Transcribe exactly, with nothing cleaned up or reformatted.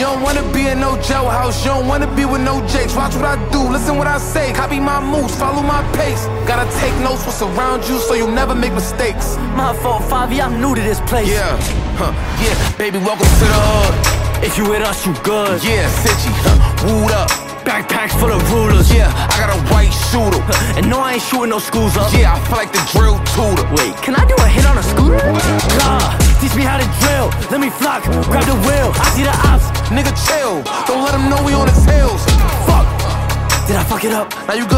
You don't wanna be in no jailhouse, you don't wanna be with no jakes. Watch what I do, listen what I say, copy my moves, follow my pace. Gotta take notes what's around you so you never make mistakes. My fault, Favi, I'm new to this place. Yeah, huh, yeah, baby, welcome to the hood. If you with us, you good. Yeah, Cincy, huh, wooed up. Backpacks full of rulers. Yeah, I got a white shooter. And no, I ain't shooting no schools up. Yeah, I feel like the drill tutor. Wait, can I do a hit on a scooter? Nah, teach me how to drill. Let me flock, grab the wheel. I see the ops. Nigga, chill. Don't let them know we on his heels. Fuck, did I fuck it up? Now you good.